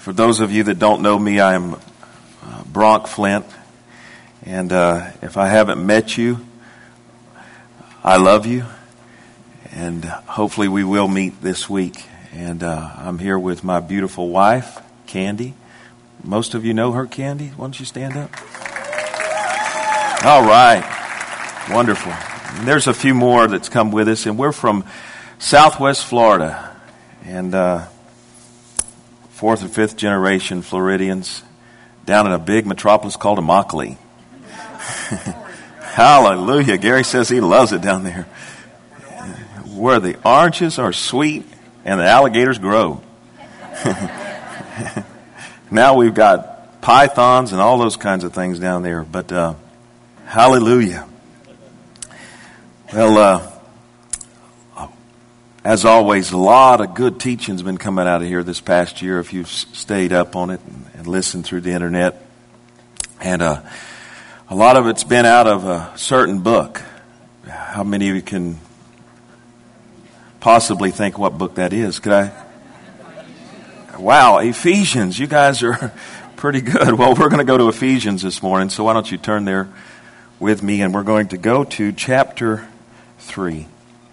For those of you that don't know me, I'm Bronk Flint, and if I haven't met you, I love you, and hopefully we will meet this week. And I'm here with my beautiful wife, Candy. Most of you know her, Candy. Why don't you stand up? All right. Wonderful. And there's a few more that's come with us, and we're from Southwest Florida, and fourth and fifth generation Floridians down in a big metropolis called Immokalee. Hallelujah. Gary says he loves it down there, where the oranges are sweet and the alligators grow. Now we've got pythons and all those kinds of things down there, but hallelujah. Well, as always, a lot of good teaching's been coming out of here this past year if you've stayed up on it and listened through the internet. And a lot of it's been out of a certain book. How many of you can possibly think what book that is? Could I? Wow, Ephesians. You guys are pretty good. Well, we're going to go to Ephesians this morning, so why don't you turn there with me, and we're going to go to chapter 3.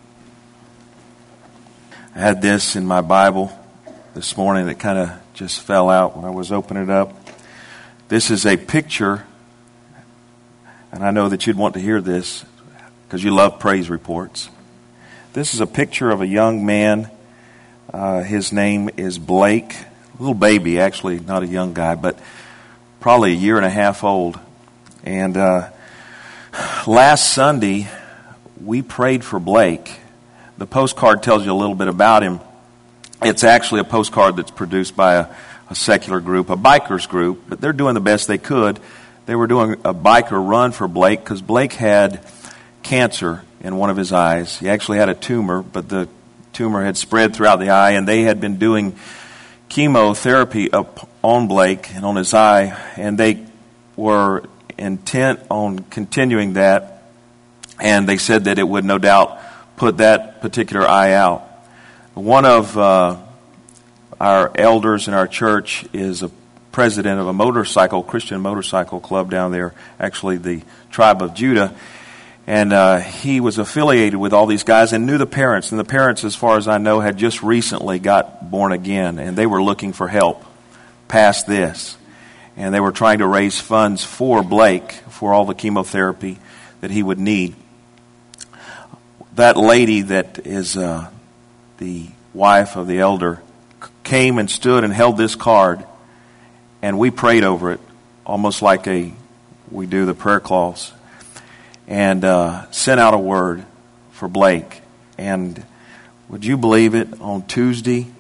I had this in my Bible this morning that kind of just fell out when I was opening it up. This is a picture, and I know that you'd want to hear this because you love praise reports. This is a picture of a young man. His name is Blake. A little baby, actually, not a young guy, but probably a year and a half old. And last Sunday, we prayed for Blake. The postcard tells you a little bit about him. It's actually a postcard that's produced by a secular group, a bikers group, but they're doing the best they could. They were doing a biker run for Blake because Blake had cancer in one of his eyes. He actually had a tumor, but the tumor had spread throughout the eye, and they had been doing chemotherapy up on Blake and on his eye, and they were intent on continuing that, and they said that it would no doubt put that particular eye out. One of our elders in our church is a president of a Christian motorcycle club down there, actually the Tribe of Judah, and he was affiliated with all these guys and knew the parents, and the parents, as far as I know, had just recently got born again, and they were looking for help past this, and they were trying to raise funds for Blake for all the chemotherapy that he would need. That lady that is the wife of the elder came and stood and held this card, and we prayed over it almost like we do the prayer cloths, and sent out a word for Blake. And would you believe it, on Tuesday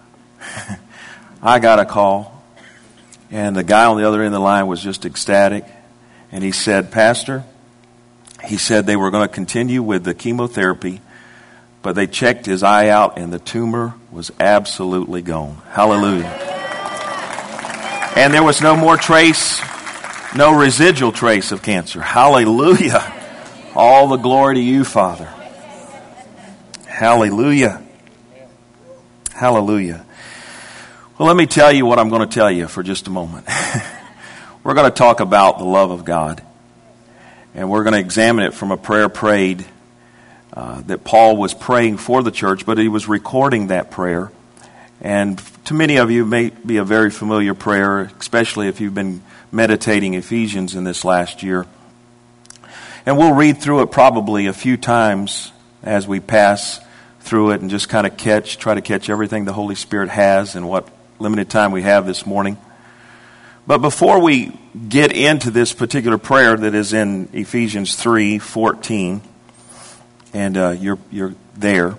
I got a call, and the guy on the other end of the line was just ecstatic, and he said, "Pastor," he said they were going to continue with the chemotherapy, but they checked his eye out and the tumor was absolutely gone. Hallelujah. And there was no more trace, no residual trace of cancer. Hallelujah. All the glory to you, Father. Hallelujah. Hallelujah. Well, let me tell you what I'm going to tell you for just a moment. We're going to talk about the love of God. And we're going to examine it from a prayer prayed that Paul was praying for the church, but he was recording that prayer. And to many of you, it may be a very familiar prayer, especially if you've been meditating Ephesians in this last year. And we'll read through it probably a few times as we pass through it and just kind of try to catch everything the Holy Spirit has in what limited time we have this morning. But before we get into this particular prayer that is in Ephesians 3:14, and you're there,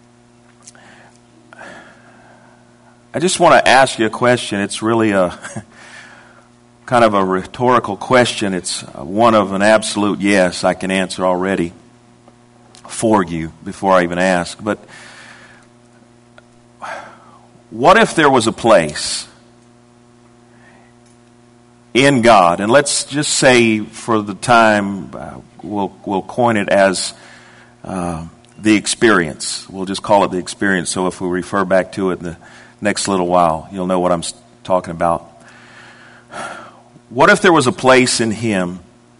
I just want to ask you a question. It's really a kind of a rhetorical question. It's one of an absolute yes I can answer already for you before I even ask. But what if there was a place in God, and let's just say for the time, we'll coin it as the experience. We'll just call it the experience. So if we refer back to it in the next little while, you'll know what I'm talking about. What if there was a place in Him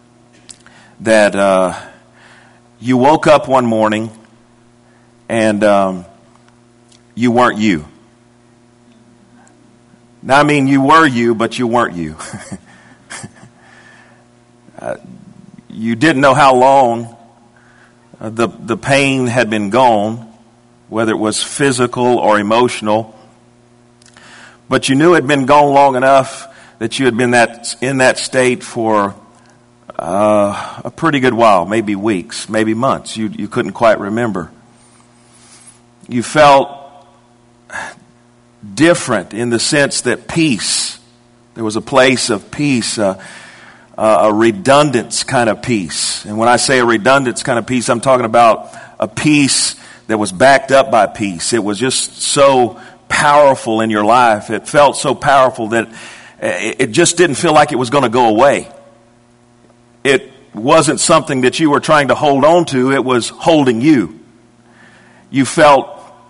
that you woke up one morning and you weren't you? Now, I mean, you were you, but you weren't you. You didn't know how long the pain had been gone, whether it was physical or emotional. But you knew it had been gone long enough that you had been in that state for a pretty good while, maybe weeks, maybe months. You couldn't quite remember. You felt different in the sense that peace, there was a place of peace, a redundance kind of peace. And when I say a redundance kind of peace, I'm talking about a peace that was backed up by peace. It was just so powerful in your life. It felt so powerful that it just didn't feel like it was going to go away. It wasn't something that you were trying to hold on to. It was holding you. You felt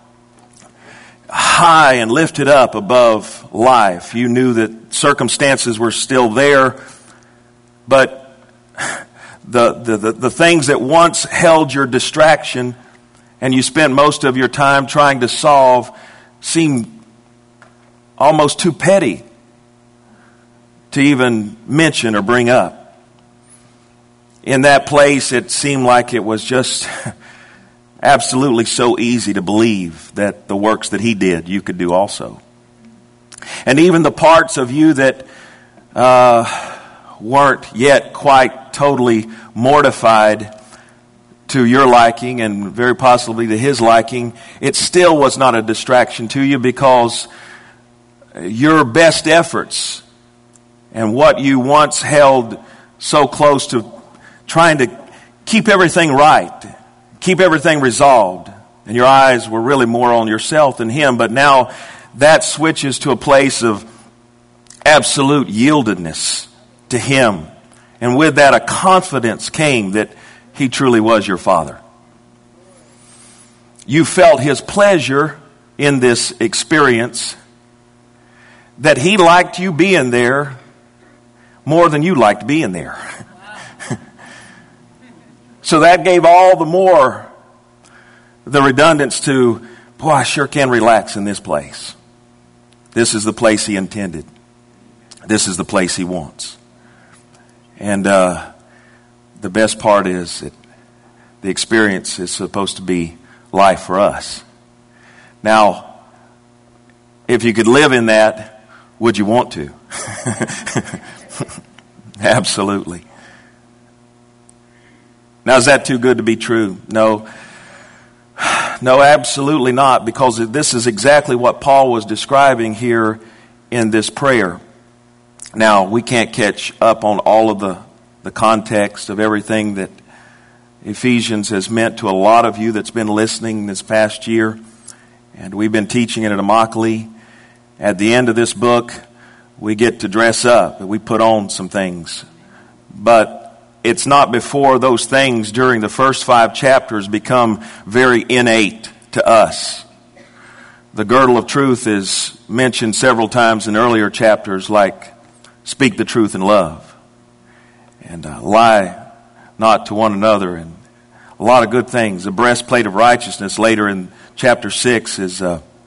high and lifted up above life. You knew that circumstances were still there, but the things that once held your distraction and you spent most of your time trying to solve seemed almost too petty to even mention or bring up. In that place, it seemed like it was just absolutely so easy to believe that the works that He did, you could do also. And even the parts of you that weren't yet quite totally mortified to your liking and very possibly to His liking, it still was not a distraction to you, because your best efforts and what you once held so close to trying to keep everything right, keep everything resolved, and your eyes were really more on yourself than Him, but now that switches to a place of absolute yieldedness to Him. And with that, a confidence came that He truly was your Father. You felt His pleasure in this experience, that He liked you being there more than you liked being there. So that gave all the more the redundance to, boy, I sure can relax in this place. This is the place He intended. This is the place He wants. And the best part is that the experience is supposed to be life for us. Now, if you could live in that, would you want to? Absolutely. Now, is that too good to be true? No. No, absolutely not, because this is exactly what Paul was describing here in this prayer. Now, we can't catch up on all of the context of everything that Ephesians has meant to a lot of you that's been listening this past year. And we've been teaching it at Immokalee. At the end of this book, we get to dress up and we put on some things. But it's not before those things during the first 5 chapters become very innate to us. The girdle of truth is mentioned several times in earlier chapters, like speak the truth in love and lie not to one another, and a lot of good things. The breastplate of righteousness later in chapter 6 is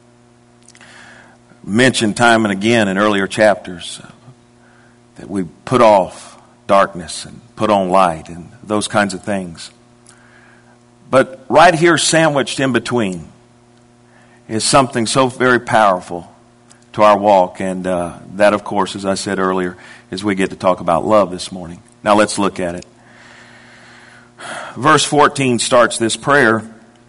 mentioned time and again in earlier chapters, that we put off darkness and put on light and those kinds of things. But right here, sandwiched in between, is something so very powerful to our walk. And that, of course, as I said earlier, is we get to talk about love this morning. Now let's look at it. Verse 14 starts this prayer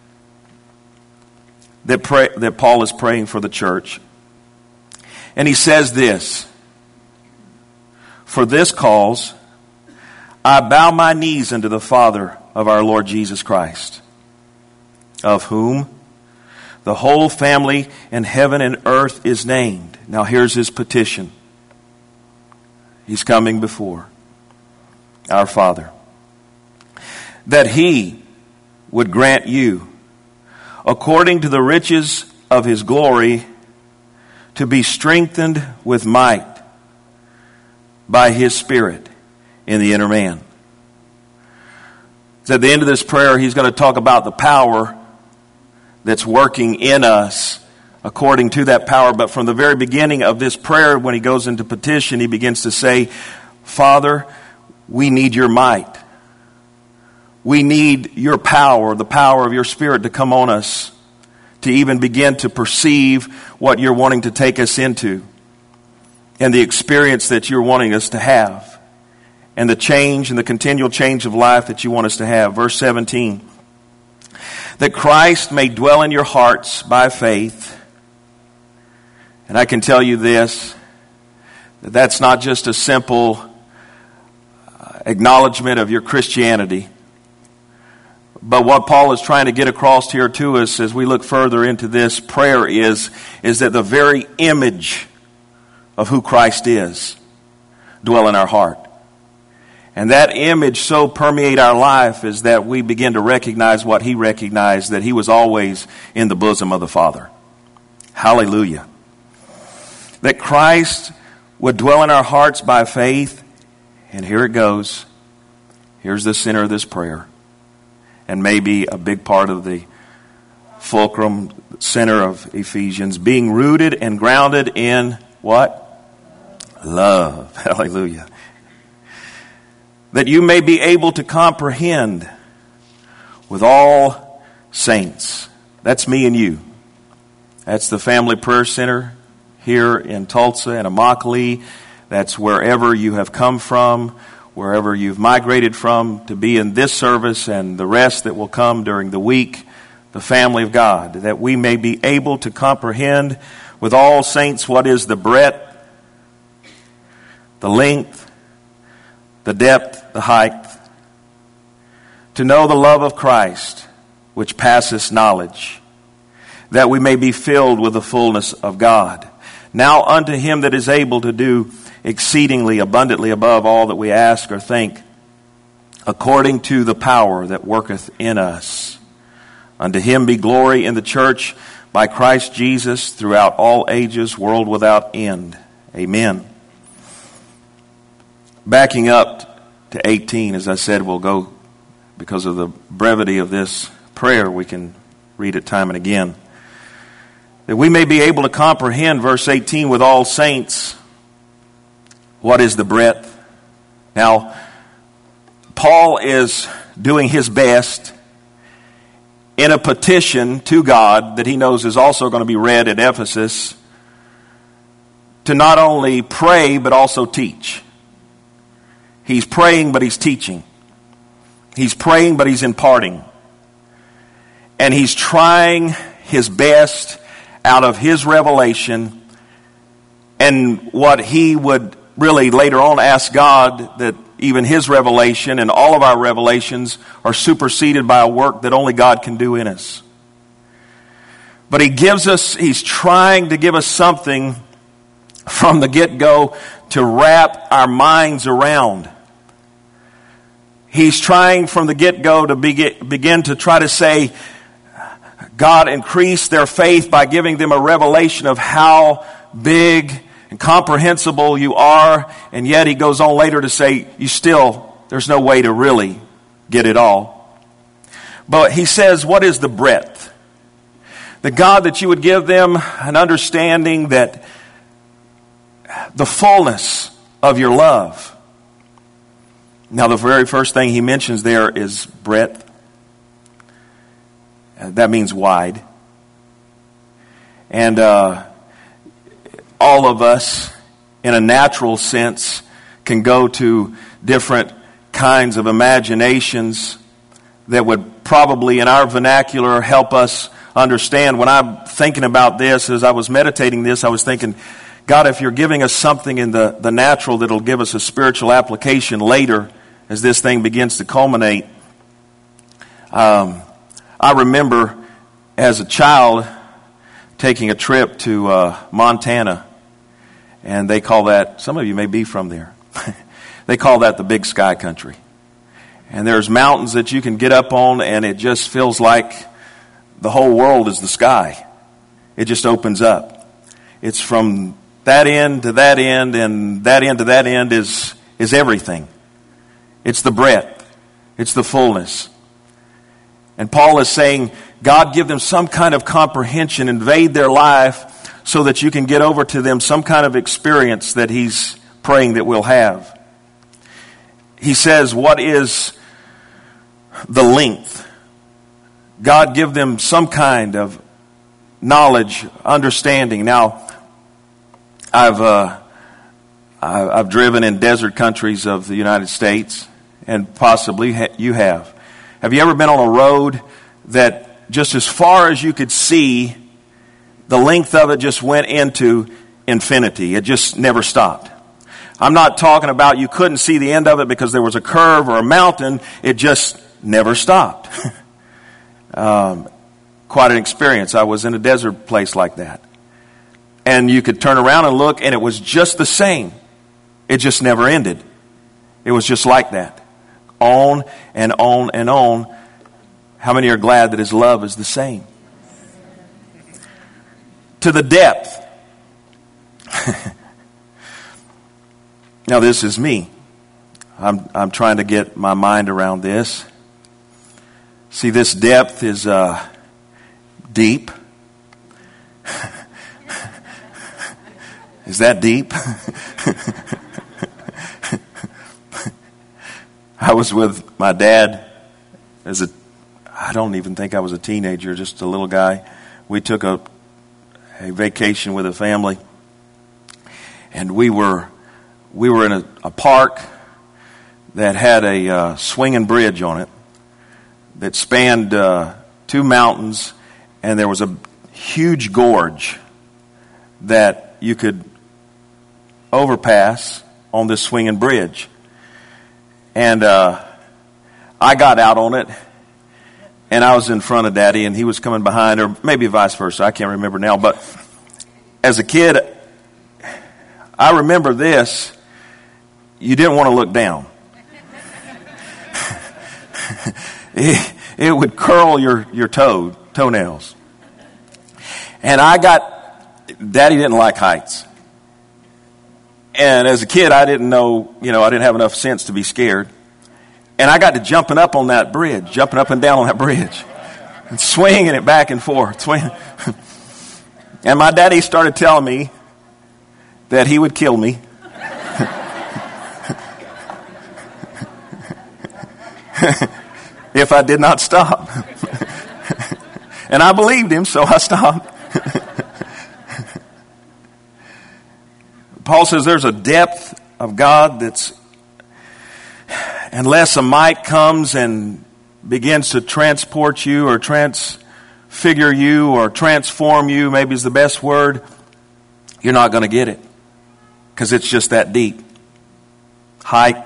that Paul is praying for the church. And he says this: "For this cause I bow my knees unto the Father of our Lord Jesus Christ, of whom the whole family in heaven and earth is named." Now here's his petition. He's coming before our Father. "That He would grant you, according to the riches of His glory, to be strengthened with might by His Spirit in the inner man. So at the end of this prayer, he's going to talk about the power that's working in us according to that power. But from the very beginning of this prayer, when he goes into petition, he begins to say, Father, we need your might. We need your power, the power of your Spirit to come on us, to even begin to perceive what you're wanting to take us into and the experience that you're wanting us to have and the change and the continual change of life that you want us to have. Verse 17, that Christ may dwell in your hearts by faith. And I can tell you this, that that's not just a simple acknowledgement of your Christianity. But what Paul is trying to get across here to us as we look further into this prayer is that the very image of who Christ is dwell in our heart. And that image so permeate our life is that we begin to recognize what he recognized, that he was always in the bosom of the Father. Hallelujah. That Christ would dwell in our hearts by faith. And here it goes. Here's the center of this prayer. And maybe a big part of the fulcrum center of Ephesians. Being rooted and grounded in what? Love. Hallelujah. That you may be able to comprehend with all saints. That's me and you. That's the Family Prayer Center here in Tulsa and Immokalee. That's wherever you have come from, wherever you've migrated from to be in this service and the rest that will come during the week, the family of God. That we may be able to comprehend with all saints what is the breadth, the length, the depth, the height, to know the love of Christ, which passeth knowledge, that we may be filled with the fullness of God. Now unto him that is able to do exceedingly abundantly above all that we ask or think, according to the power that worketh in us. Unto him be glory in the church by Christ Jesus throughout all ages, world without end. Amen. Backing up to 18, as I said, we'll go, because of the brevity of this prayer, we can read it time and again. That we may be able to comprehend, verse 18, with all saints, what is the breadth. Now, Paul is doing his best in a petition to God that he knows is also going to be read at Ephesus to not only pray but also teach. He's praying, but he's teaching. He's praying, but he's imparting. And he's trying his best out of his revelation and what he would really later on ask God, that even his revelation and all of our revelations are superseded by a work that only God can do in us. But he's trying to give us something from the get-go to wrap our minds around. He's trying from the get-go to begin to try to say, God, increase their faith by giving them a revelation of how big and comprehensible you are. And yet he goes on later to say, there's no way to really get it all. But he says, what is the breadth? The God, that you would give them an understanding that the fullness of your love. Now, the very first thing he mentions there is breadth. That means wide. And all of us, in a natural sense, can go to different kinds of imaginations that would probably, in our vernacular, help us understand. When I'm thinking about this, as I was meditating this, I was thinking, God, if you're giving us something in the natural that'll give us a spiritual application later as this thing begins to culminate. I remember as a child taking a trip to Montana, and they call that, some of you may be from there, they call that the Big Sky Country. And there's mountains that you can get up on, and it just feels like the whole world is the sky. It just opens up. It's from that end to that end, and that end to that end is everything. It's the breadth. It's the fullness. And Paul is saying, God, give them some kind of comprehension, invade their life so that you can get over to them some kind of experience that he's praying that we'll have. He says, what is the length? God, give them some kind of knowledge, understanding. Now, I've driven in desert countries of the United States, and possibly you have. Have you ever been on a road that just as far as you could see, the length of it just went into infinity? It just never stopped. I'm not talking about you couldn't see the end of it because there was a curve or a mountain. It just never stopped. Quite an experience. I was in a desert place like that. And you could turn around and look, and it was just the same. It just never ended. It was just like that. On and on and on. How many are glad that his love is the same? To the depth. Now this is me. I'm trying to get my mind around this. See, this depth is deep. Is that deep? I was with my dad I don't even think I was a teenager, just a little guy. We took a vacation with a family, and we were in a park that had a swinging bridge on it that spanned 2 mountains, and there was a huge gorge that you could overpass on this swinging bridge. And I got out on it, and I was in front of Daddy, and he was coming behind, or maybe vice versa. I can't remember now. But as a kid, I remember this. You didn't want to look down. It would curl your toenails. And Daddy didn't like heights. And as a kid, I didn't know, I didn't have enough sense to be scared. And I got to jumping up on that bridge, jumping up and down on that bridge, and swinging it back and forth. And my daddy started telling me that he would kill me. If I did not stop. And I believed him, so I stopped. Paul says there's a depth of God that's, unless a mic comes and begins to transport you or transfigure you or transform you, maybe is the best word, you're not going to get it. Because it's just that deep. Height.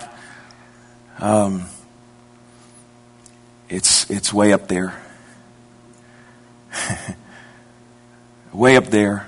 It's way up there. Way up there.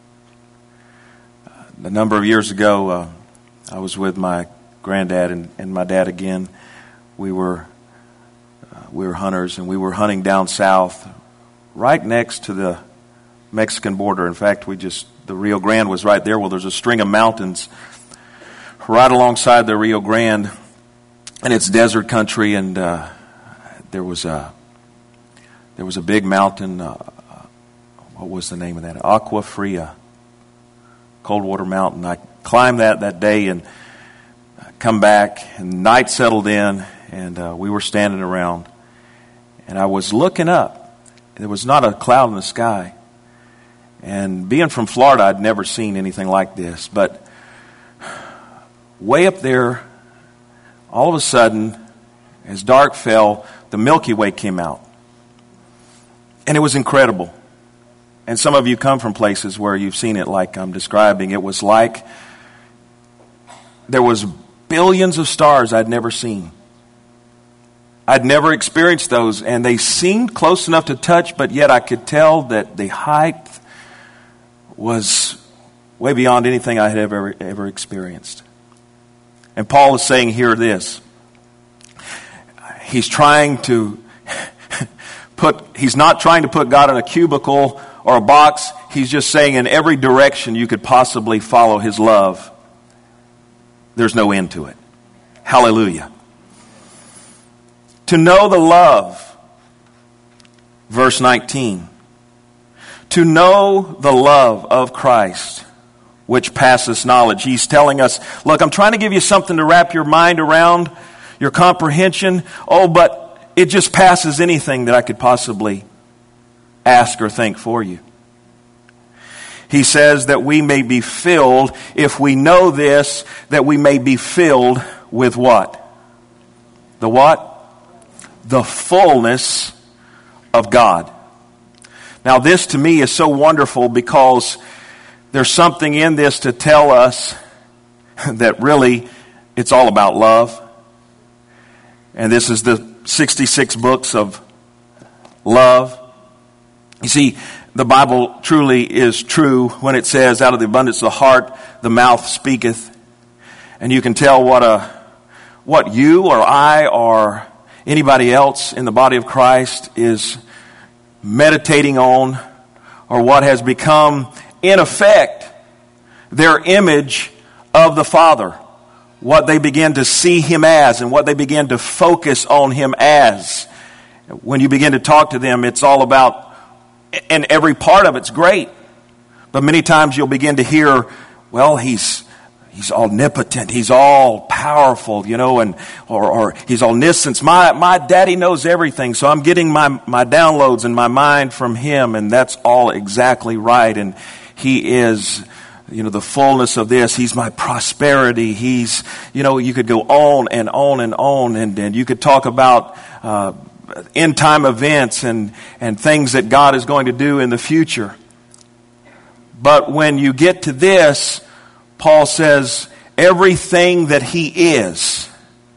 A number of years ago, I was with my granddad and my dad again. We were hunters, and we were hunting down south, right next to the Mexican border. In fact, the Rio Grande was right there. Well, there's a string of mountains right alongside the Rio Grande, and it's desert country. And there was a big mountain. What was the name of that? Agua Fria. Coldwater Mountain. I climbed that day and come back, and night settled in, and we were standing around, and I was looking up. There was not a cloud in the sky, and being from Florida, I'd never seen anything like this, but way up there, all of a sudden, as dark fell, the Milky Way came out, and it was incredible. And some of you come from places where you've seen it like I'm describing. It was like there was billions of stars I'd never seen. I'd never experienced those, and they seemed close enough to touch, but yet I could tell that the height was way beyond anything I had ever experienced. And Paul is saying here this. He's not trying to put God in a cubicle or a box. He's just saying in every direction you could possibly follow his love, there's no end to it. Hallelujah. To know the love, verse 19. To know the love of Christ, which passes knowledge. He's telling us, look, I'm trying to give you something to wrap your mind around, your comprehension. Oh, but it just passes anything that I could possibly ask or think for you. He says that we may be filled, if we know this, that we may be filled with what? The what? The fullness of God. Now this to me is so wonderful because there's something in this to tell us that really it's all about love. And this is the 66 books of love. You see, the Bible truly is true when it says, out of the abundance of the heart, the mouth speaketh. And you can tell what you or I or anybody else in the body of Christ is meditating on, or what has become, in effect, their image of the Father. What they begin to see Him as and what they begin to focus on Him as. When you begin to talk to them, it's all about, and every part of it's great. But many times you'll begin to hear, well, He's omnipotent, He's all powerful, or He's omniscient. My daddy knows everything, so I'm getting my downloads in my mind from Him, and that's all exactly right. And He is, the fullness of this. He's my prosperity. He's, you could go on and on and on, and you could talk about end time events and things that God is going to do in the future. But when you get to this, Paul says, everything that He is,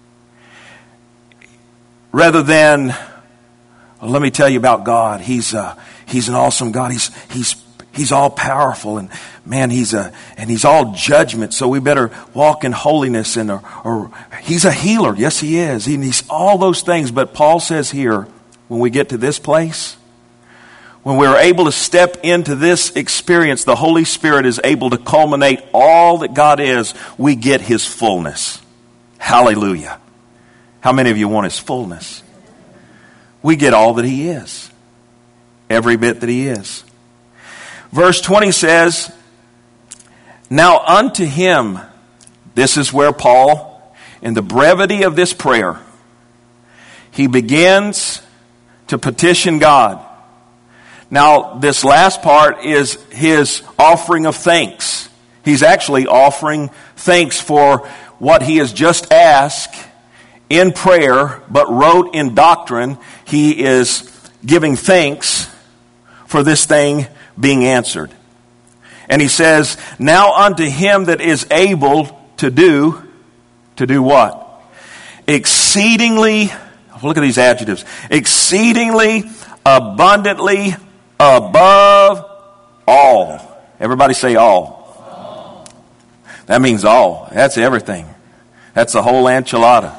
rather than, well, let me tell you about God. He's an awesome God. He's all powerful, and man, He's all judgment. So we better walk in holiness, or He's a healer. Yes, He is. He's all those things. But Paul says here, when we get to this place, when we're able to step into this experience, the Holy Spirit is able to culminate all that God is. We get His fullness. Hallelujah. How many of you want His fullness? We get all that He is. Every bit that He is. Verse 20 says, now unto Him, this is where Paul, in the brevity of this prayer, he begins to petition God. Now, this last part is his offering of thanks. He's actually offering thanks for what he has just asked in prayer, but wrote in doctrine. He is giving thanks for this thing being answered. And he says, now unto Him that is able to do what? Exceedingly, look at these adjectives, exceedingly, abundantly, above all. Everybody say all. That means all. That's everything. That's the whole enchilada.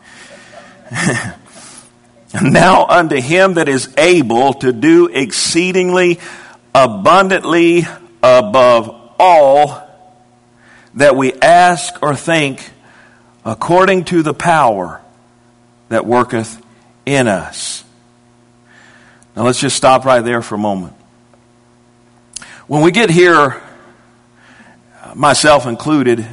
Now unto Him that is able to do exceedingly abundantly above all that we ask or think, according to the power that worketh in us. Now let's just stop right there for a moment. When we get here, myself included,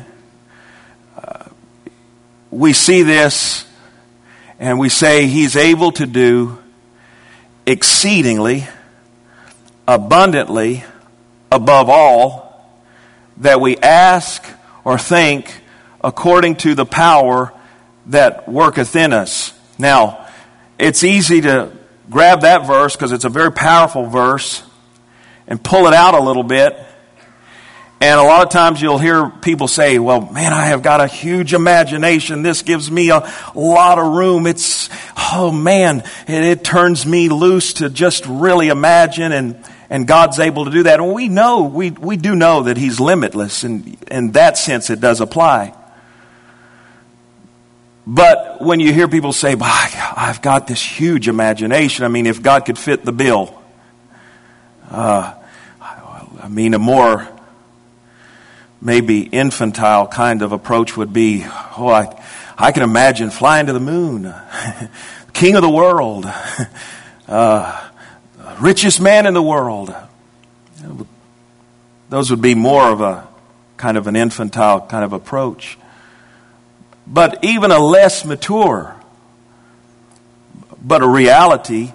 we see this and we say He's able to do exceedingly, abundantly, above all that we ask or think, according to the power that worketh in us. Now, it's easy to grab that verse because it's a very powerful verse and pull it out a little bit. And a lot of times you'll hear people say, well, man, I have got a huge imagination. This gives me a lot of room. It turns me loose to just really imagine, and God's able to do that. And we do know that He's limitless, and in that sense it does apply. But when you hear people say, I've got this huge imagination, I mean, if God could fit the bill, I mean, a more maybe infantile kind of approach would be, I can imagine flying to the moon, king of the world, richest man in the world. Those would be more of a kind of an infantile kind of approach. But even a less mature, but a reality,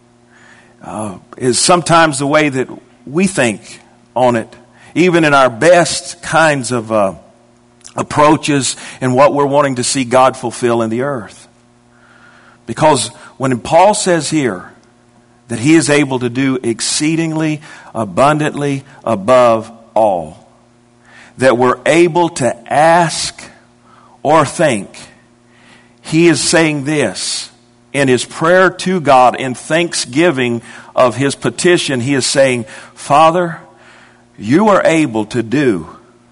is sometimes the way that we think on it, even in our best kinds of approaches and what we're wanting to see God fulfill in the earth. Because when Paul says here that he is able to do exceedingly abundantly above all that we're able to ask or think, he is saying this in his prayer to God in thanksgiving of his petition. He is saying, Father, you are able to do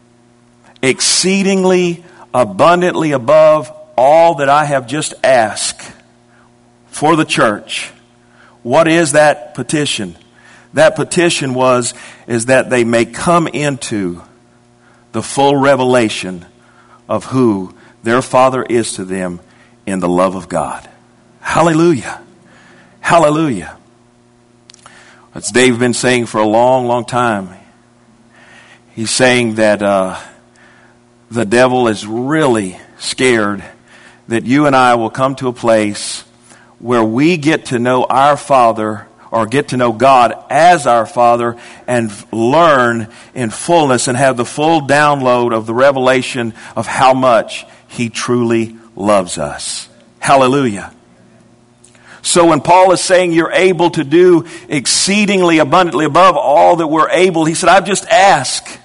exceedingly abundantly above all that I have just asked for the church. What is that petition? That petition is that they may come into the full revelation of who their Father is to them in the love of God. Hallelujah. Hallelujah. That's Dave been saying for a long, long time. He's saying that the devil is really scared that you and I will come to a place where we get to know our Father, or get to know God as our Father, and learn in fullness and have the full download of the revelation of how much He truly loves us. Hallelujah. So when Paul is saying you're able to do exceedingly abundantly above all that we're able, he said, I've asked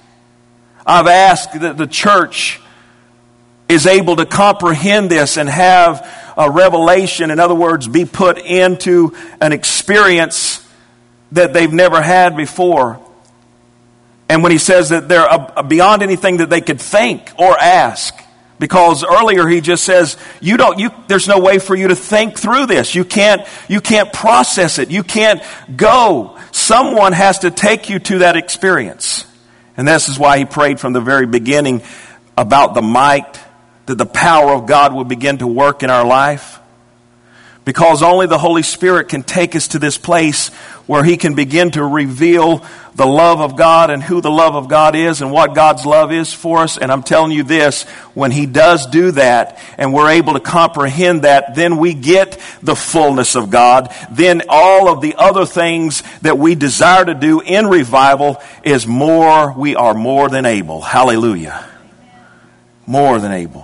that the church is able to comprehend this and have a revelation, in other words, be put into an experience that they've never had before. And when he says that they're beyond anything that they could think or ask, because earlier he just says, there's no way for you to think through this. You can't process it. You can't go. Someone has to take you to that experience. And this is why he prayed from the very beginning about the might, that the power of God would begin to work in our life. Because only the Holy Spirit can take us to this place where He can begin to reveal the love of God and who the love of God is and what God's love is for us. And I'm telling you this, when He does do that and we're able to comprehend that, then we get the fullness of God. Then all of the other things that we desire to do in revival is more, we are more than able. Hallelujah. More than able.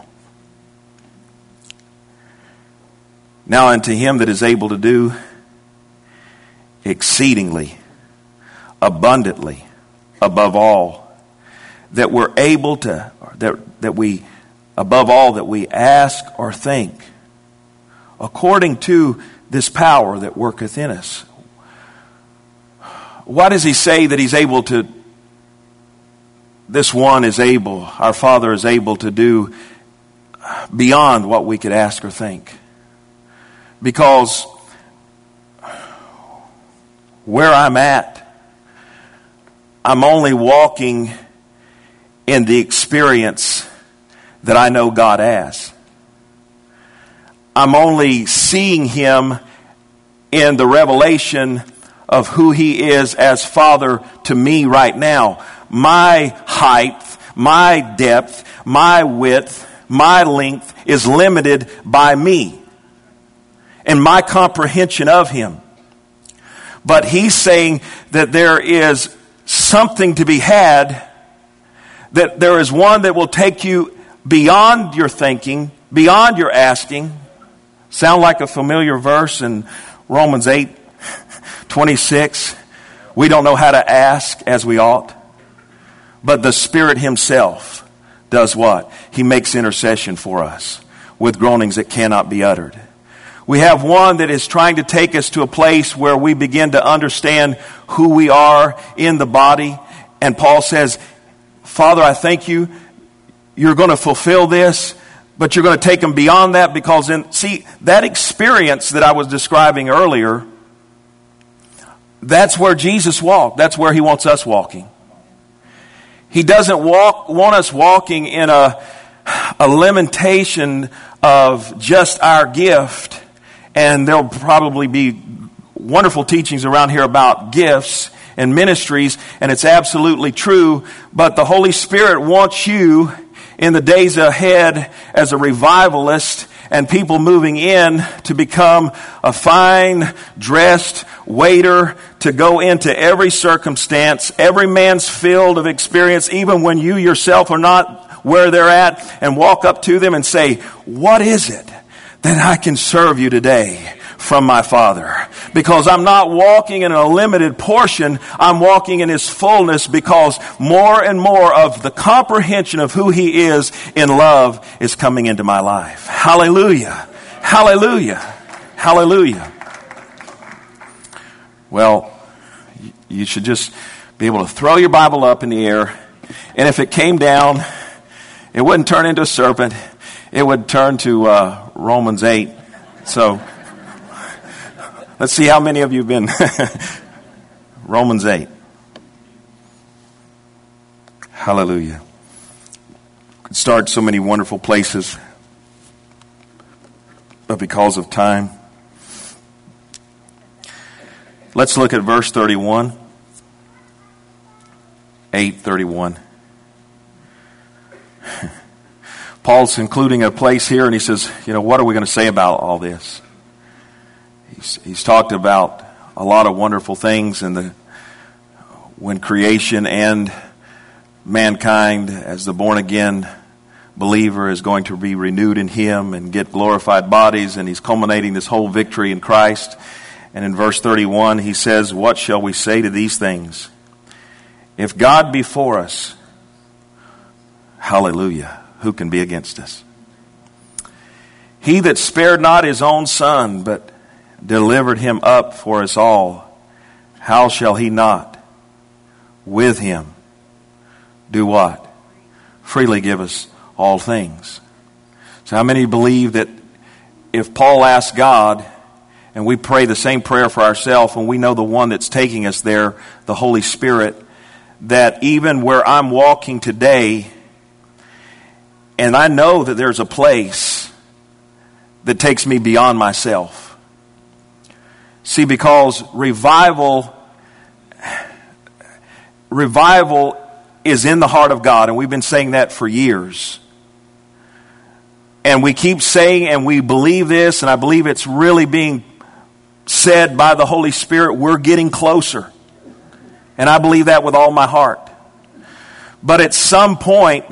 Now unto Him that is able to do exceedingly, abundantly, above all, that we're able to, that we, above all that we ask or think, according to this power that worketh in us. Why does He say that He's able to, this one is able, our Father is able to do beyond what we could ask or think? Because where I'm at, I'm only walking in the experience that I know God as. I'm only seeing Him in the revelation of who He is as Father to me right now. My height, my depth, my width, my length is limited by me and my comprehension of Him. But He's saying that there is something to be had, that there is one that will take you beyond your thinking, beyond your asking. Sound like a familiar verse in Romans 8:26. We don't know how to ask as we ought, but the Spirit Himself does what? He makes intercession for us with groanings that cannot be uttered. We have one that is trying to take us to a place where we begin to understand who we are in the body. And Paul says, Father, I thank you. You're going to fulfill this, but you're going to take them beyond that, because that experience that I was describing earlier, that's where Jesus walked. That's where He wants us walking. He doesn't want us walking in a limitation of just our gift. And there'll probably be wonderful teachings around here about gifts and ministries, and it's absolutely true. But the Holy Spirit wants you in the days ahead as a revivalist and people moving in to become a fine dressed waiter to go into every circumstance, every man's field of experience, even when you yourself are not where they're at, and walk up to them and say, what is it that I can serve you today from my Father? Because I'm not walking in a limited portion, I'm walking in His fullness, because more and more of the comprehension of who He is in love is coming into my life. Hallelujah. Hallelujah. Hallelujah. Well, you should just be able to throw your Bible up in the air, and if it came down, it wouldn't turn into a serpent. It would turn to Romans 8. So, let's see how many of you have been. Romans 8. Hallelujah. Could start so many wonderful places, but because of time, let's look at verse 31. 8:31. Paul's concluding a place here, and he says, what are we going to say about all this? He's talked about a lot of wonderful things when creation and mankind, as the born-again believer, is going to be renewed in Him and get glorified bodies, and he's culminating this whole victory in Christ. And in verse 31, he says, what shall we say to these things? If God be for us, hallelujah, who can be against us? He that spared not His own Son, but delivered Him up for us all, how shall He not with Him do what? Freely give us all things. So how many believe that if Paul asked God, and we pray the same prayer for ourselves, and we know the one that's taking us there, the Holy Spirit, that even where I'm walking today, and I know that there's a place that takes me beyond myself. See, because revival is in the heart of God, and we've been saying that for years. And we keep saying, and we believe this, and I believe it's really being said by the Holy Spirit, we're getting closer. And I believe that with all my heart. But at some point,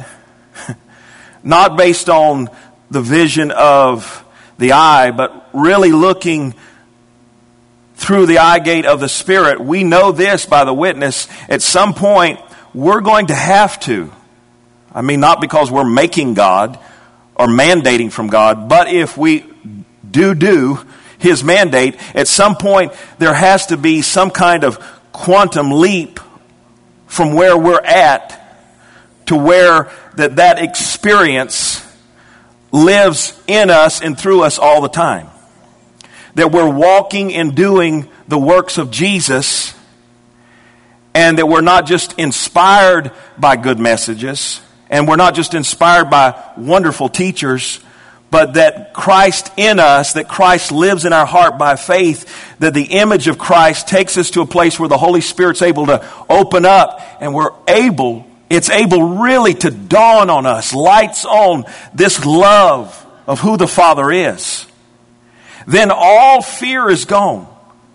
not based on the vision of the eye, but really looking through the eye gate of the Spirit, we know this by the witness. At some point, we're going to have to. I mean, not because we're making God or mandating from God, but if we do His mandate, at some point there has to be some kind of quantum leap from where we're at to where that experience lives in us and through us all the time. That we're walking and doing the works of Jesus, and that we're not just inspired by good messages, and we're not just inspired by wonderful teachers, but that Christ in us, that Christ lives in our heart by faith, that the image of Christ takes us to a place where the Holy Spirit's able to open up, and it's able really to dawn on us, lights on this love of who the Father is. Then all fear is gone.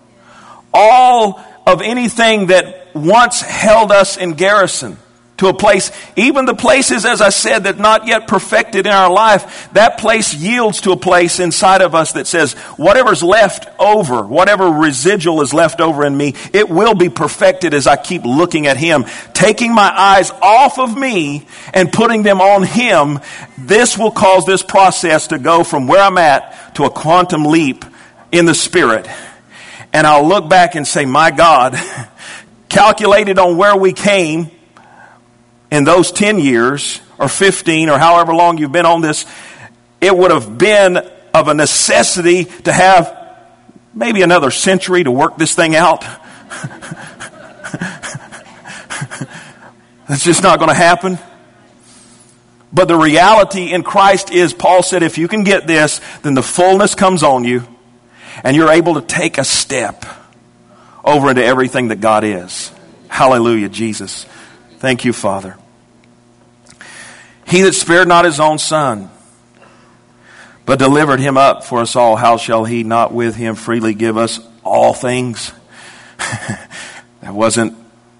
All of anything that once held us in garrison to a place, even the places, as I said, that not yet perfected in our life, that place yields to a place inside of us that says, whatever's left over, whatever residual is left over in me, it will be perfected as I keep looking at Him. Taking my eyes off of me and putting them on Him, this will cause this process to go from where I'm at to a quantum leap in the Spirit. And I'll look back and say, my God, calculated on where we came in those 10 years or 15 or however long you've been on this, it would have been of a necessity to have maybe another century to work this thing out. That's just not going to happen. But the reality in Christ is, Paul said, if you can get this, then the fullness comes on you, and you're able to take a step over into everything that God is. Hallelujah, Jesus. Thank you, Father. He that spared not his own Son, but delivered him up for us all, how shall he not with him freely give us all things? That wasn't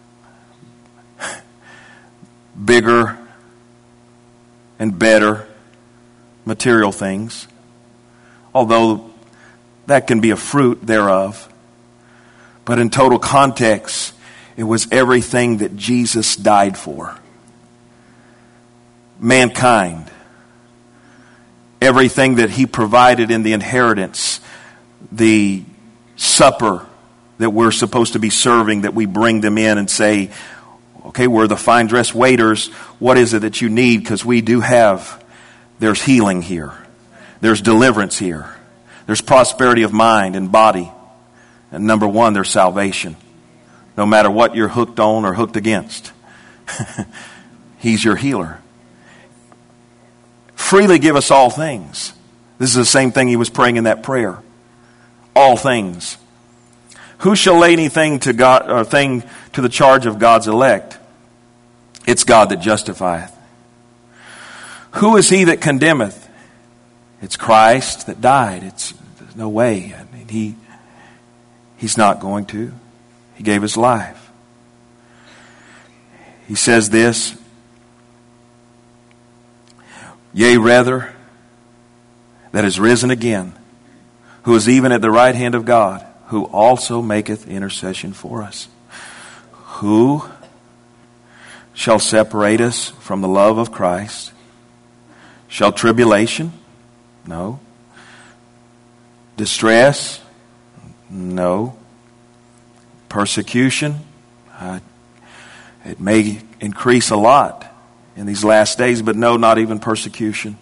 bigger and better material things, although that can be a fruit thereof. But in total context, it was everything that Jesus died for. Mankind. Everything that he provided in the inheritance, the supper that we're supposed to be serving, that we bring them in and say, okay, we're the fine dressed waiters. What is it that you need? Because we do have, there's healing here. There's deliverance here. There's prosperity of mind and body. And number one, there's salvation. No matter what you're hooked on or hooked against. He's your healer. Freely give us all things. This is the same thing he was praying in that prayer. All things. Who shall lay anything to God or thing to the charge of God's elect? It's God that justifieth. Who is he that condemneth? It's Christ that died. There's no way. I mean, he's not going to. He gave his life. He says this, yea, rather, that is risen again, who is even at the right hand of God, who also maketh intercession for us. Who shall separate us from the love of Christ? Shall tribulation? No. Distress? No. Persecution? It may increase a lot in these last days, but no, not even persecution.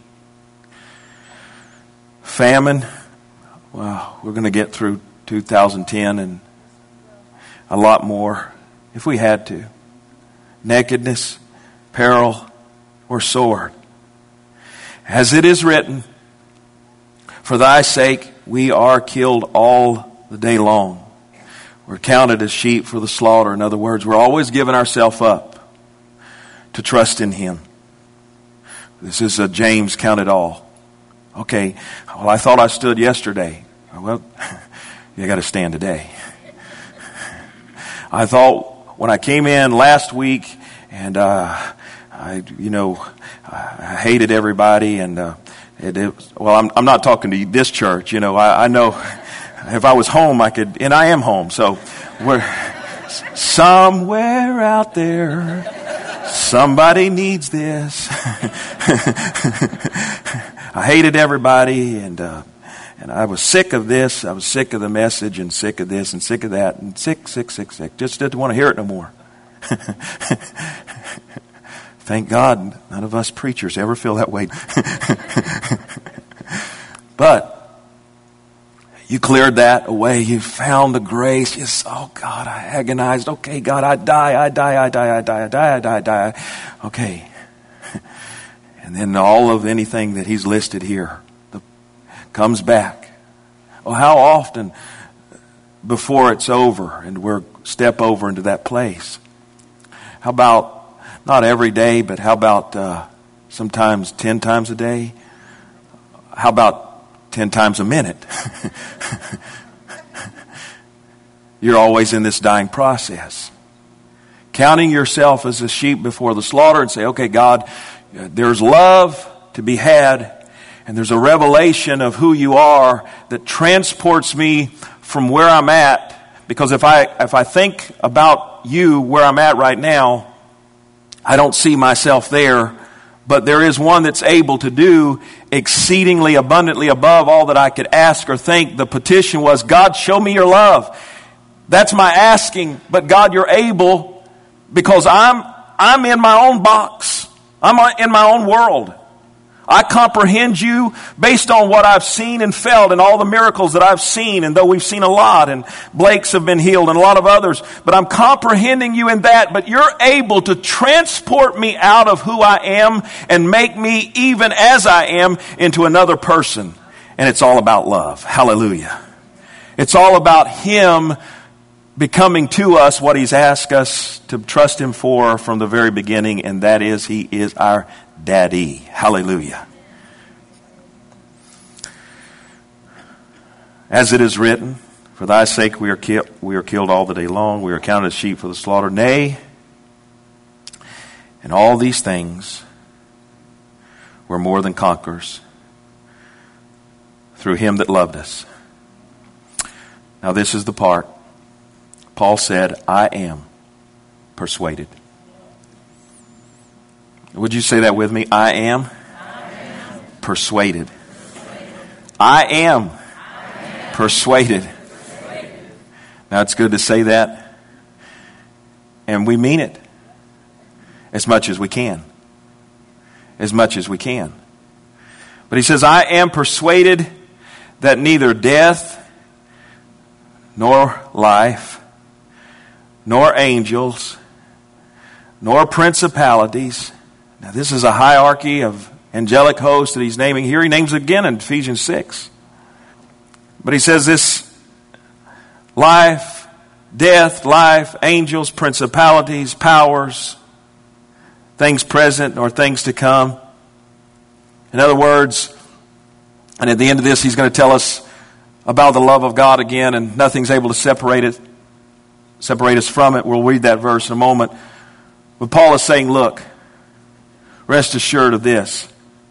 Famine? Well, we're going to get through 2010 and a lot more if we had to. Nakedness, peril, or sword. As it is written, for thy sake we are killed all the day long. We're counted as sheep for the slaughter. In other words, we're always giving ourselves up to trust in him. This is a James count it all. Okay, well, I thought I stood yesterday. Well, you got to stand today. I thought when I came in last week and I hated everybody and well, I'm not talking to this church. You know, I know if I was home, I could, and I am home. So we're somewhere out there. Somebody needs this. I hated everybody, and I was sick of this. I was sick of the message, and sick of this, and sick of that, and sick. Just didn't want to hear it no more. Thank God none of us preachers ever feel that way. But you cleared that away. You found the grace. You said, oh God, I agonized. Okay, God, I die. Okay. And then all of anything that he's listed here comes back. Well, how often before it's over and we're step over into that place? How about, not every day, but how about sometimes 10 times a day? How about 10 times a minute? You're always in this dying process. Counting yourself as a sheep before the slaughter and say, okay, God, there's love to be had, and there's a revelation of who you are that transports me from where I'm at. Because if I think about you where I'm at right now, I don't see myself there, but there is one that's able to do exceedingly abundantly above all that I could ask or think. The petition was, God, show me your love. That's my asking, but God, you're able, because I'm in my own box. I'm in my own world. I comprehend you based on what I've seen and felt and all the miracles that I've seen. And though we've seen a lot, and Blake's have been healed and a lot of others, but I'm comprehending you in that. But you're able to transport me out of who I am and make me, even as I am, into another person. And it's all about love. Hallelujah. It's all about Him becoming to us what He's asked us to trust Him for from the very beginning, and that is He is our Daddy. Hallelujah. As it is written, for thy sake we are killed all the day long. We are counted as sheep for the slaughter. Nay, in all these things we're more than conquerors through Him that loved us. Now this is the part. Paul said, I am persuaded. Would you say that with me? I am persuaded. I am persuaded. Now it's good to say that. And we mean it as much as we can. As much as we can. But he says, I am persuaded that neither death nor life, nor angels, nor principalities. Now this is a hierarchy of angelic hosts that he's naming here. He names it again in Ephesians 6. But he says this: life, death, life, angels, principalities, powers, things present nor things to come. In other words, and at the end of this he's going to tell us about the love of God again, and nothing's able to separate us from it. We'll read that verse in a moment. But Paul is saying, look, rest assured of this.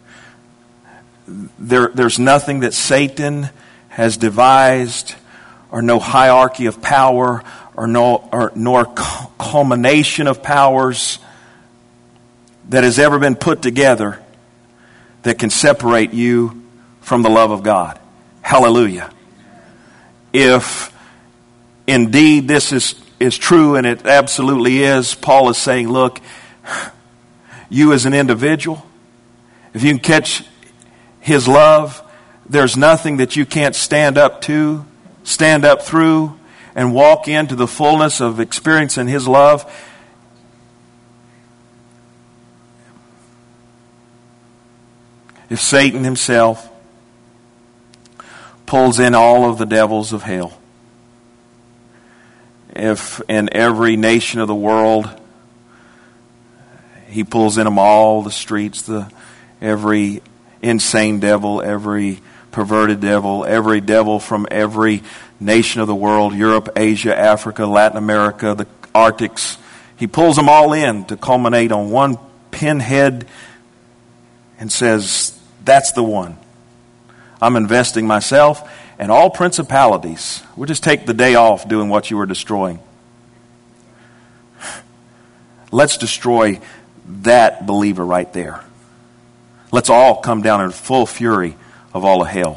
There's nothing that Satan has devised, or no hierarchy of power, nor culmination of powers that has ever been put together that can separate you from the love of God. Hallelujah. If indeed this is true, and it absolutely is, Paul is saying, look, you as an individual, if you can catch His love, there's nothing that you can't stand up to, stand up through, and walk into the fullness of experiencing His love. If Satan himself pulls in all of the devils of hell, if in every nation of the world he pulls in them all, the streets, every insane devil, every perverted devil, every devil from every nation of the world, Europe, Asia, Africa, Latin America, the Arctics, he pulls them all in to culminate on one pinhead and says, that's the one. I'm investing myself and all principalities. We'll just take the day off doing what you were destroying. Let's destroy that believer right there. Let's all come down in full fury of all of hell.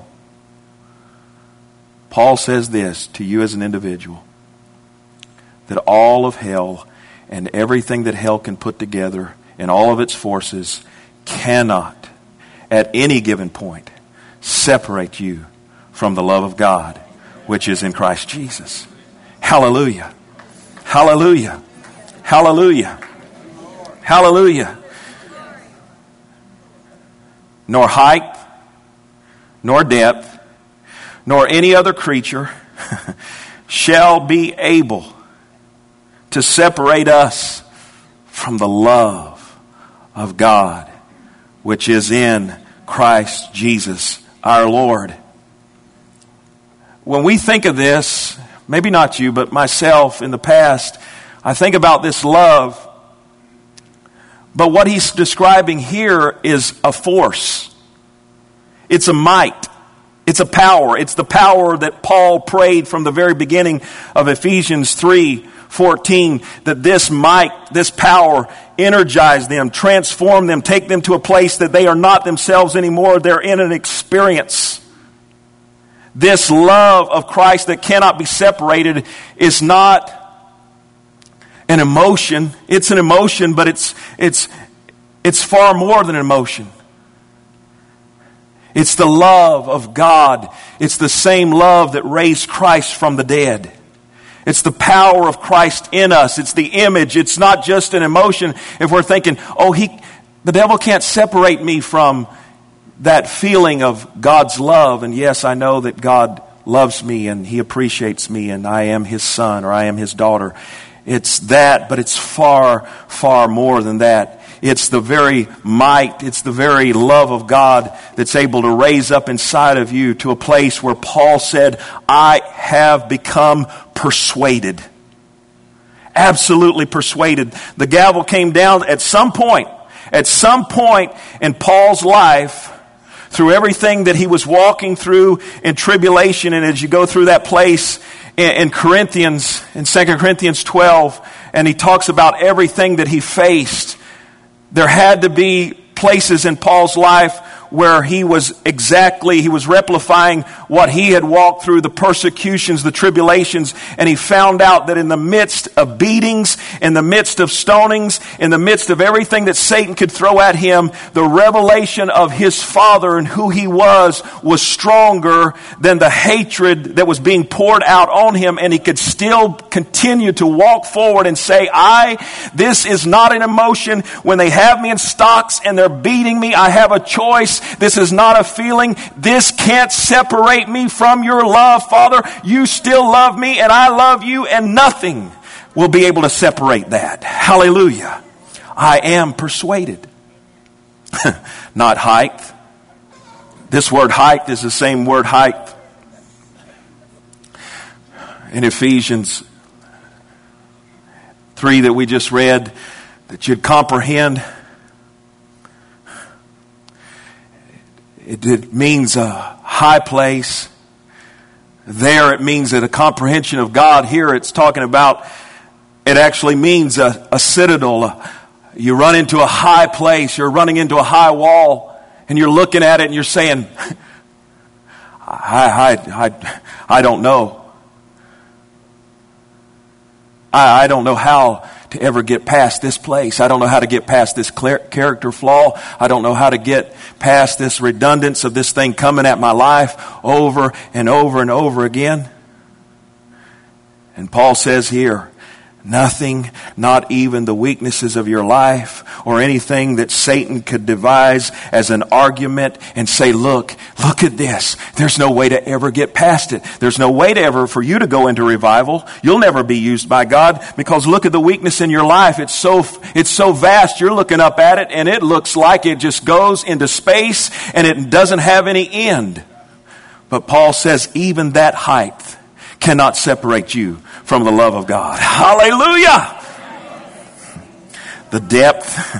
Paul says this to you as an individual, that all of hell and everything that hell can put together and all of its forces cannot at any given point separate you from the love of God, which is in Christ Jesus. Hallelujah. Hallelujah. Hallelujah. Hallelujah. Nor height, nor depth, nor any other creature shall be able to separate us from the love of God, which is in Christ Jesus our Lord. When we think of this, maybe not you, but myself in the past, I think about this love. But what he's describing here is a force. It's a might. It's a power. It's the power that Paul prayed from the very beginning of Ephesians 3:14, that this might, this power, energize them, transform them, take them to a place that they are not themselves anymore. They're in an experience. This love of Christ that cannot be separated is not an emotion. It's an emotion, but it's far more than an emotion. It's the love of God. It's the same love that raised Christ from the dead. It's the power of Christ in us. It's the image. It's not just an emotion. If we're thinking, the devil can't separate me from that feeling of God's love. And yes, I know that God loves me and He appreciates me and I am His son or I am His daughter. It's that, but it's far, far more than that. It's the very might, it's the very love of God that's able to raise up inside of you to a place where Paul said, I have become persuaded. Absolutely persuaded. The gavel came down at some point in Paul's life, through everything that he was walking through in tribulation. And as you go through that place in Corinthians, in 2 Corinthians 12, and he talks about everything that he faced, there had to be places in Paul's life where he was replifying what he had walked through, the persecutions, the tribulations, and he found out that in the midst of beatings, in the midst of stonings, in the midst of everything that Satan could throw at him, the revelation of his Father and who he was stronger than the hatred that was being poured out on him, and he could still continue to walk forward and say, this is not an emotion. When they have me in stocks and they're beating me, I have a choice. This is not a feeling. This can't separate me from your love, Father. You still love me and I love you, and nothing will be able to separate that. Hallelujah. I am persuaded. Not height. This word height is the same word height in Ephesians 3 that we just read, that you'd comprehend. It means a high place. There it means that a comprehension of God. Here it's talking about, it actually means a citadel. You run into a high place. You're running into a high wall. And you're looking at it and you're saying, I don't know. I don't know how to ever get past this place. I don't know how to get past this character flaw. I don't know how to get past this redundance of this thing coming at my life over and over and over again. And Paul says here, nothing, not even the weaknesses of your life or anything that Satan could devise as an argument and say, look at this. There's no way to ever get past it. There's no way to ever for you to go into revival. You'll never be used by God because look at the weakness in your life. It's so vast. You're looking up at it and it looks like it just goes into space and it doesn't have any end. But Paul says even that height cannot separate you from the love of God. Hallelujah! The depth.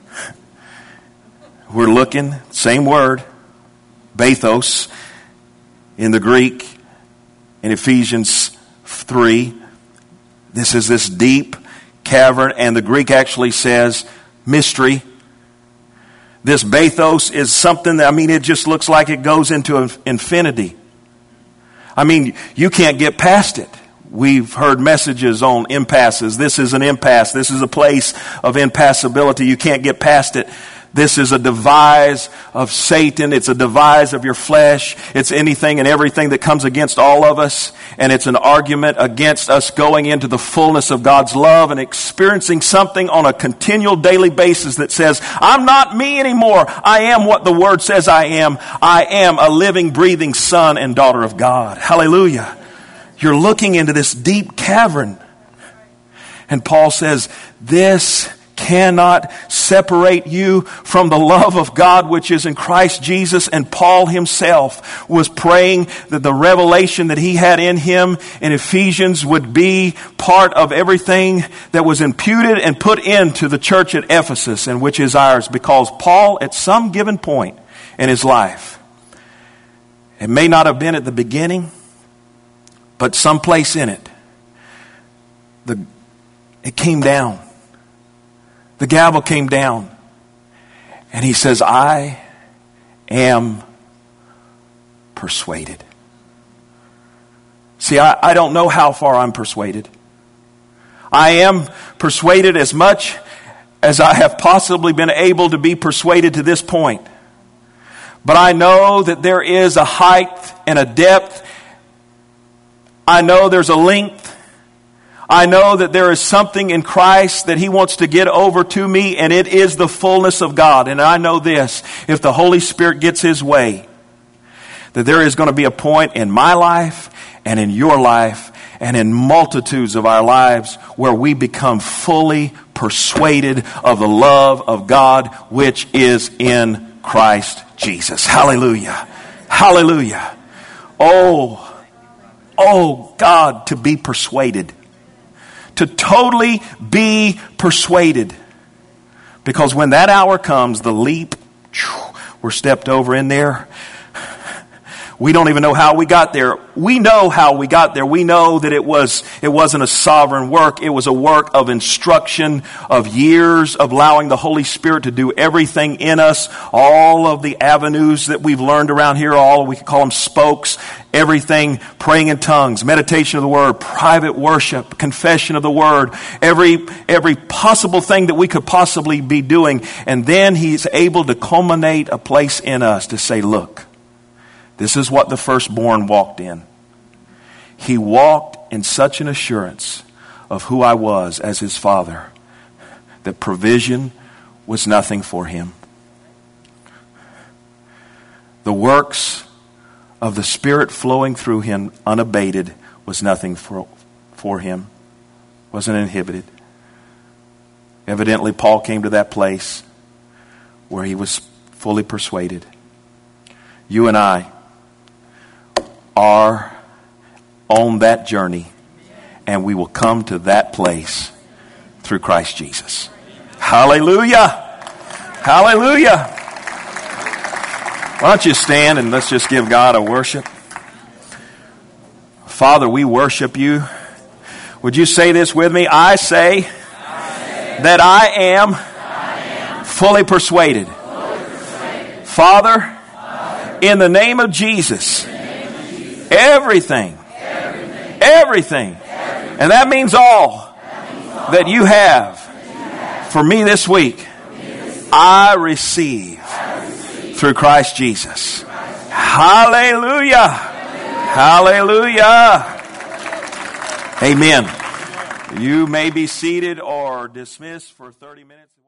We're looking, same word, bathos, in the Greek, in Ephesians 3. This is this deep cavern, and the Greek actually says mystery. This bathos is something that, it just looks like it goes into infinity. You can't get past it. We've heard messages on impasses. This is an impasse. This is a place of impassibility. You can't get past it. This is a devise of Satan. It's a devise of your flesh. It's anything and everything that comes against all of us. And it's an argument against us going into the fullness of God's love and experiencing something on a continual daily basis that says, I'm not me anymore. I am what the Word says I am. I am a living, breathing son and daughter of God. Hallelujah. You're looking into this deep cavern. And Paul says, this cannot separate you from the love of God which is in Christ Jesus. And Paul himself was praying that the revelation that he had in him in Ephesians would be part of everything that was imputed and put into the church at Ephesus, and which is ours, because Paul at some given point in his life, it may not have been at the beginning, but someplace in it, it came down. The gavel came down. And he says, I am persuaded. See, I don't know how far I'm persuaded. I am persuaded as much as I have possibly been able to be persuaded to this point. But I know that there is a height and a depth. I know there's a length. I know that there is something in Christ that He wants to get over to me, and it is the fullness of God. And I know this, if the Holy Spirit gets His way, that there is going to be a point in my life and in your life and in multitudes of our lives where we become fully persuaded of the love of God which is in Christ Jesus. Hallelujah. Hallelujah. Oh, God, to be persuaded. To totally be persuaded. Because when that hour comes, the leap, we're stepped over in there. We don't even know how we got there. We know how we got there. We know that it wasn't a sovereign work. It was a work of instruction, of years of allowing the Holy Spirit to do everything in us. All of the avenues that we've learned around here, we can call them spokes. Everything, praying in tongues, meditation of the Word, private worship, confession of the Word, every possible thing that we could possibly be doing. And then He's able to culminate a place in us to say, look, this is what the firstborn walked in. He walked in such an assurance of who I was as his father that provision was nothing for him. The works of the Spirit flowing through him unabated was nothing for him. Wasn't inhibited. Evidently, Paul came to that place where he was fully persuaded. You and I are on that journey, and we will come to that place through Christ Jesus. Hallelujah! Hallelujah! Why don't you stand and let's just give God a worship. Father, we worship you. Would you say this with me? I say that I am fully persuaded. Father, in the name of Jesus, everything, and that means all that you have for me this week, I receive through Christ Jesus. Hallelujah. Hallelujah. Amen. You may be seated or dismissed for 30 minutes.